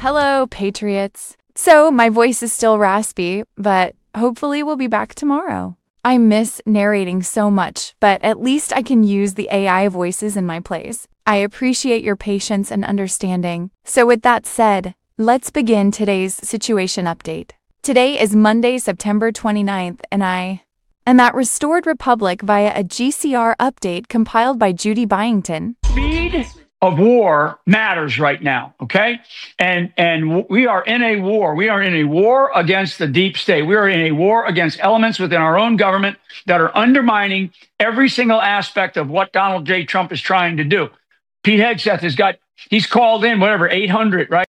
Hello, Patriots. So, my voice is still raspy, but hopefully we'll be back tomorrow. I miss narrating so much, but at least I can use the AI voices in my place. I appreciate your patience and understanding. So with that said, let's begin today's situation update. Today is Monday, September 29th, and I'm at Restored Republic via a GCR update compiled by Judy Byington. Speed of war matters right now, okay? And we are in a war. We are in a war against the deep state. We are in a war against elements within our own government that are undermining every single aspect of what Donald J. Trump is trying to do. Pete Hegseth he's called in, 800, right?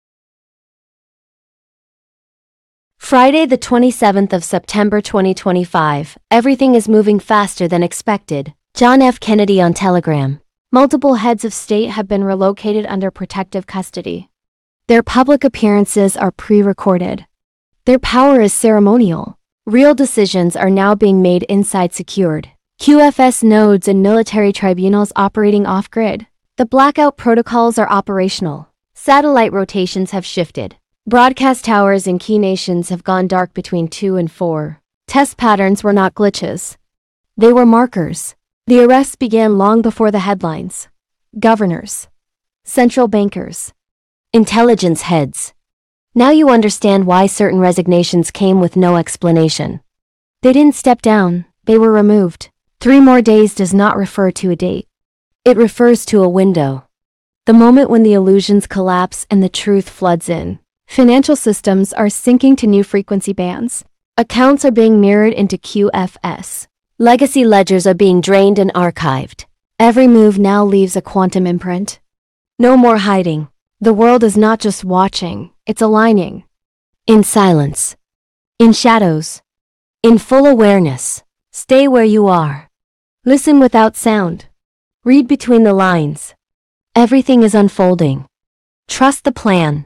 Friday, the 27th of September 2025. Everything is moving faster than expected. John F. Kennedy on Telegram. Multiple heads of state have been relocated under protective custody. Their public appearances are pre-recorded. Their power is ceremonial. Real decisions are now being made inside secured QFS nodes and military tribunals operating off-grid. The blackout protocols are operational. Satellite rotations have shifted. Broadcast towers in key nations have gone dark between 2 and 4. Test patterns were not glitches. They were markers. The arrests began long before the headlines. Governors, central bankers, intelligence heads. Now you understand why certain resignations came with no explanation. They didn't step down, they were removed. 3 more days does not refer to a date. It refers to a window. The moment when the illusions collapse and the truth floods in. Financial systems are syncing to new frequency bands. Accounts are being mirrored into QFS. Legacy ledgers are being drained and archived. Every move now leaves a quantum imprint. No more hiding. The world is not just watching, it's aligning. In silence. In shadows. In full awareness. Stay where you are. Listen without sound. Read between the lines. Everything is unfolding. Trust the plan.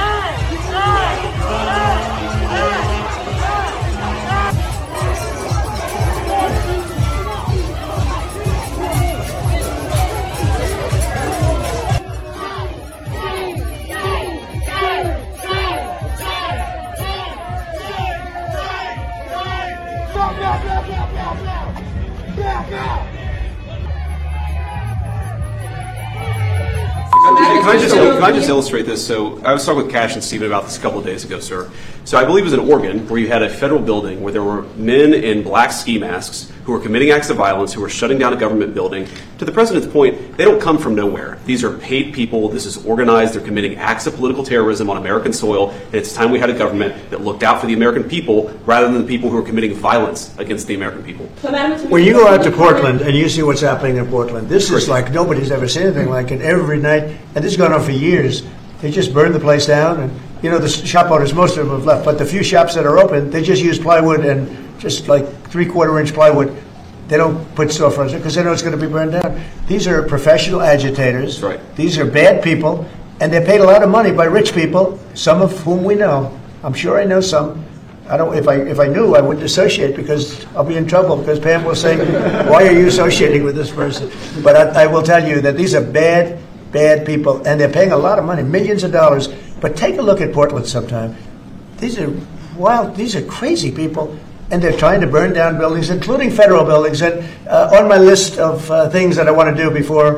Can I just illustrate this? So I was talking with Cash and Stephen about this a couple of days ago, sir. So I believe it was in Oregon where you had a federal building where there were men in black ski masks who were committing acts of violence, who were shutting down a government building. To the president's point, they don't come from nowhere. These are paid people. This is organized. They're committing acts of political terrorism on American soil. And it's time we had a government that looked out for the American people rather than the people who are committing violence against the American people. When you go out to Portland and you see what's happening in Portland, this is like nobody's ever seen anything like it every night. And this has gone on for years. They just burned the place down. And, you know, the shop owners, most of them have left. But the few shops that are open, they just use plywood and just like 3/4 inch plywood. They don't put storefronts because they know it's going to be burned down. These are professional agitators. That's right. These are bad people. And they're paid a lot of money by rich people, some of whom we know. I'm sure I know some. I don't. If I knew, I wouldn't associate because I'll be in trouble because Pam will say, "Why are you associating with this person?" But I will tell you that these are bad people, and they're paying a lot of money, millions of dollars. But take a look at Portland sometime. These are wild. These are crazy people, and they're trying to burn down buildings, including federal buildings. And on my list of things that I want to do before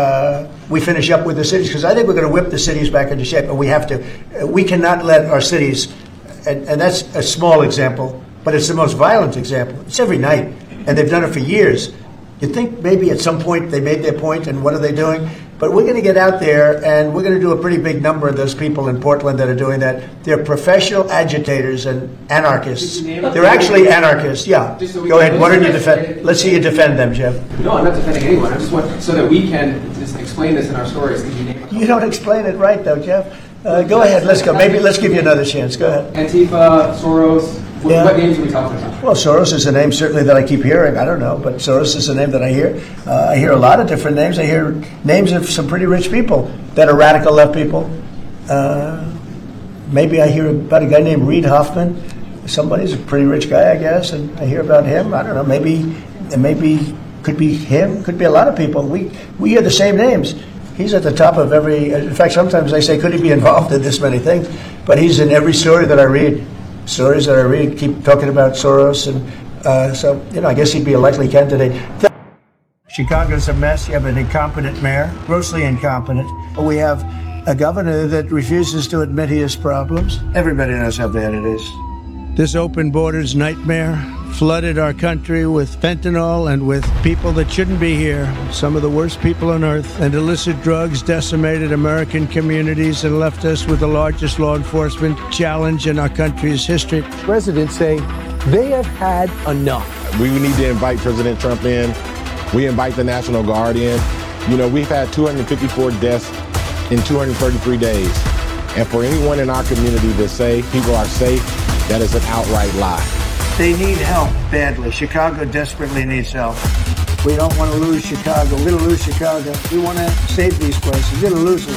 we finish up with the cities, because I think we're going to whip the cities back into shape, and we have to. We cannot let our cities. And that's a small example, but it's the most violent example. It's every night, and they've done it for years. You'd think maybe at some point they made their point, and what are they doing? But we're going to get out there, and we're going to do a pretty big number of those people in Portland that are doing that. They're professional agitators and anarchists. They're actually anarchists, yeah. Go ahead, why don't you defend? Let's see you defend them, Jeff. No, I'm not defending anyone. I just want, so that we can just explain this in our stories. You don't explain it right, though, Jeff. Go ahead, let's go. Maybe let's give you another chance. Go ahead. Antifa, Soros. What names are we talking about? Well, Soros is a name certainly that I keep hearing. I don't know, but Soros is a name that I hear. I hear a lot of different names. I hear names of some pretty rich people that are radical left people. Maybe I hear about a guy named Reid Hoffman. Somebody's a pretty rich guy, I guess, and I hear about him. I don't know. Maybe could be him. Could be a lot of people. We hear the same names. He's at the top of every. In fact, sometimes they say, could he be involved in this many things? But he's in every story that I read. Stories that I read keep talking about Soros, and so I guess he'd be a likely candidate. Chicago's a mess. You have an incompetent mayor, grossly incompetent. We have a governor that refuses to admit he has problems. Everybody knows how bad it is. This open borders nightmare flooded our country with fentanyl and with people that shouldn't be here, some of the worst people on earth, and illicit drugs decimated American communities and left us with the largest law enforcement challenge in our country's history. Residents say they have had enough. We need to invite President Trump in. We invite the National Guard in. We've had 254 deaths in 233 days. And for anyone in our community to say people are safe, that is an outright lie. They need help badly. Chicago desperately needs help. We don't want to lose Chicago. We're going to lose Chicago. We want to save these places. We're going to lose them.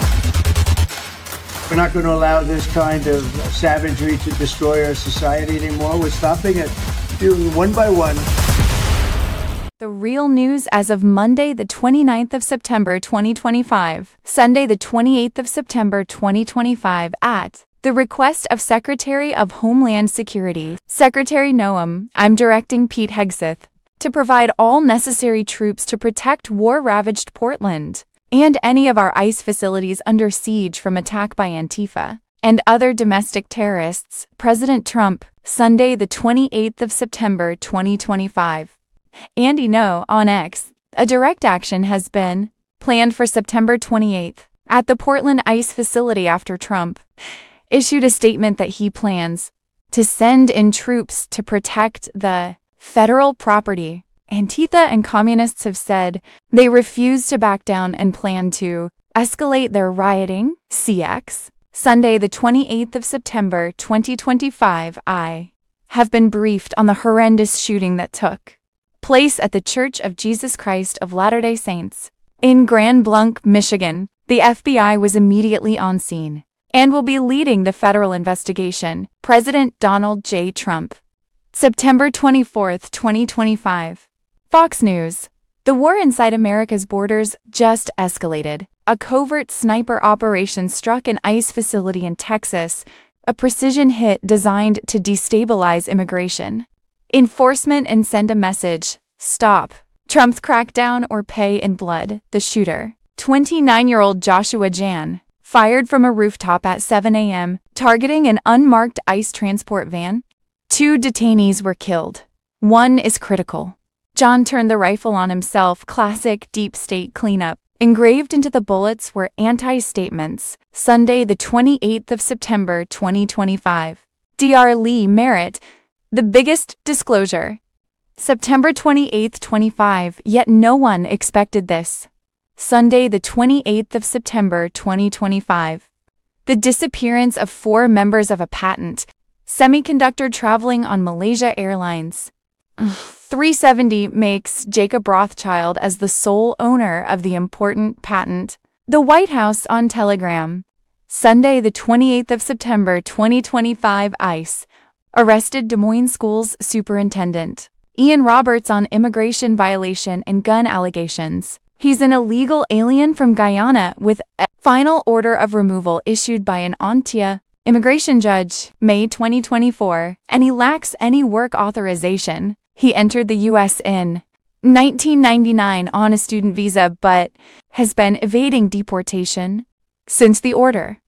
We're not going to allow this kind of savagery to destroy our society anymore. We're stopping it one by one. The real news as of Monday, the 29th of September, 2025, Sunday, the 28th of September, 2025, at the request of Secretary of Homeland Security, Secretary Noam, I'm directing Pete Hegseth to provide all necessary troops to protect war-ravaged Portland and any of our ICE facilities under siege from attack by Antifa and other domestic terrorists. President Trump, Sunday, the 28th of September, 2025. Andy No, on X, a direct action has been planned for September 28th at the Portland ICE facility after Trump issued a statement that he plans to send in troops to protect the federal property. Antifa and communists have said they refuse to back down and plan to escalate their rioting. CX, Sunday, the 28th of September, 2025. I have been briefed on the horrendous shooting that took place at the Church of Jesus Christ of Latter-day Saints in Grand Blanc, Michigan. The FBI was immediately on scene and will be leading the federal investigation. President Donald J. Trump. September 24, 2025. Fox News. The war inside America's borders just escalated. A covert sniper operation struck an ICE facility in Texas, a precision hit designed to destabilize immigration enforcement and send a message: stop Trump's crackdown or pay in blood. The shooter, 29-year-old Joshua Jan, fired from a rooftop at 7 a.m., targeting an unmarked ICE transport van. 2 detainees were killed. 1 is critical. John turned the rifle on himself. Classic deep state cleanup. Engraved into the bullets were anti-statements. Sunday, the 28th of September, 2025. Dr. Lee Merritt. The biggest disclosure. September 28, 25. Yet no one expected this. Sunday, the 28th of September, 2025. The disappearance of 4 members of a patent semiconductor traveling on Malaysia Airlines. 370 makes Jacob Rothschild as the sole owner of the important patent. The White House on Telegram. Sunday, the 28th of September, 2025. ICE arrested Des Moines Schools Superintendent Ian Roberts on immigration violation and gun allegations. He's an illegal alien from Guyana with a final order of removal issued by an Ontario immigration judge, May 2024, and he lacks any work authorization. He entered the U.S. in 1999 on a student visa but has been evading deportation since the order.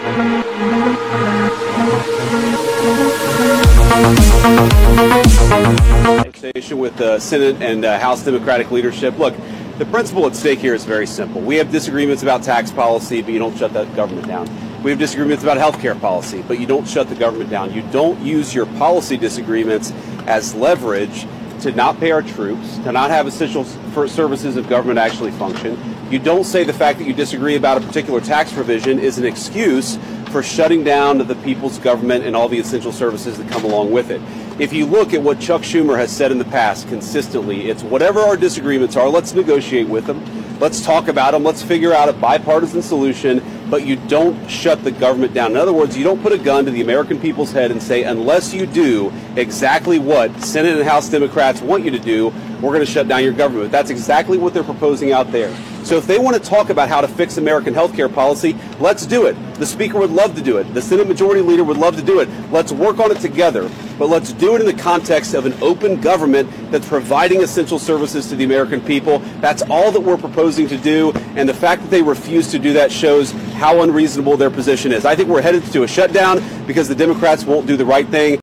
With the Senate and House Democratic leadership. Look, the principle at stake here is very simple. We have disagreements about tax policy, but you don't shut that government down. We have disagreements about health care policy, but you don't shut the government down. You don't use your policy disagreements as leverage to not pay our troops, to not have essential services of government actually function. You don't say the fact that you disagree about a particular tax provision is an excuse for shutting down the people's government and all the essential services that come along with it. If you look at what Chuck Schumer has said in the past consistently, it's whatever our disagreements are, let's negotiate with them. Let's talk about them. Let's figure out a bipartisan solution, but you don't shut the government down. In other words, you don't put a gun to the American people's head and say, unless you do exactly what Senate and House Democrats want you to do, we're going to shut down your government. That's exactly what they're proposing out there. So if they want to talk about how to fix American healthcare policy, let's do it. The Speaker would love to do it. The Senate Majority Leader would love to do it. Let's work on it together. But let's do it in the context of an open government that's providing essential services to the American people. That's all that we're proposing to do. And the fact that they refuse to do that shows how unreasonable their position is. I think we're headed to a shutdown because the Democrats won't do the right thing.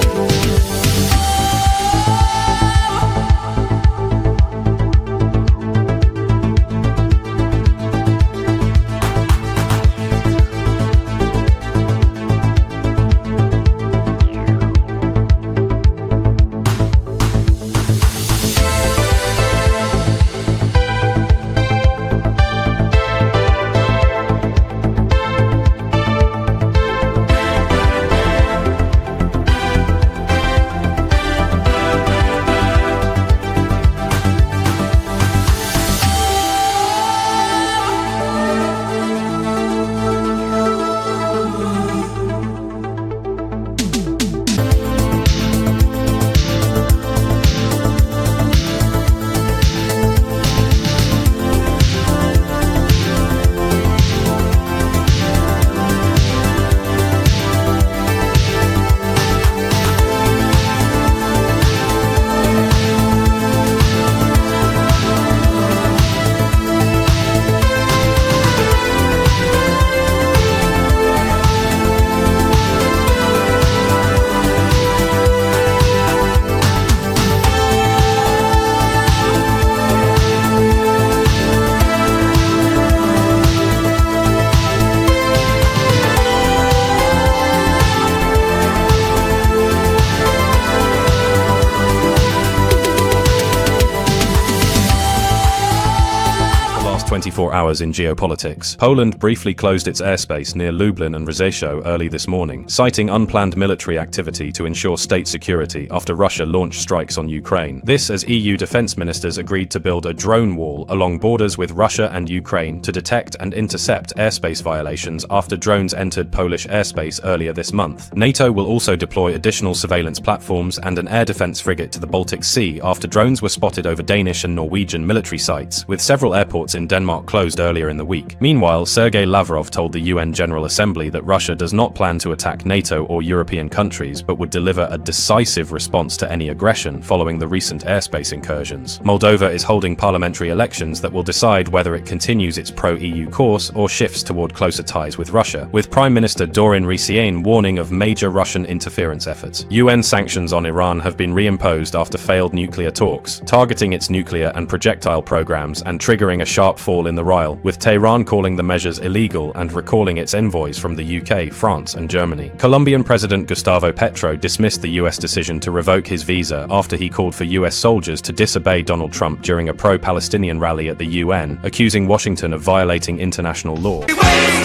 last 24 hours in geopolitics. Poland briefly closed its airspace near Lublin and Rzeszów early this morning, citing unplanned military activity to ensure state security after Russia launched strikes on Ukraine. This as EU defense ministers agreed to build a drone wall along borders with Russia and Ukraine to detect and intercept airspace violations after drones entered Polish airspace earlier this month. NATO will also deploy additional surveillance platforms and an air defense frigate to the Baltic Sea after drones were spotted over Danish and Norwegian military sites, with several airports in Denmark closed earlier in the week. Meanwhile, Sergei Lavrov told the UN General Assembly that Russia does not plan to attack NATO or European countries, but would deliver a decisive response to any aggression following the recent airspace incursions. Moldova is holding parliamentary elections that will decide whether it continues its pro-EU course or shifts toward closer ties with Russia, with Prime Minister Dorin Risian warning of major Russian interference efforts. UN sanctions on Iran have been reimposed after failed nuclear talks, targeting its nuclear and projectile programs and triggering a sharp fall in the rial, with Tehran calling the measures illegal and recalling its envoys from the UK, France and Germany. Colombian President Gustavo Petro dismissed the US decision to revoke his visa after he called for US soldiers to disobey Donald Trump during a pro-Palestinian rally at the UN, accusing Washington of violating international law.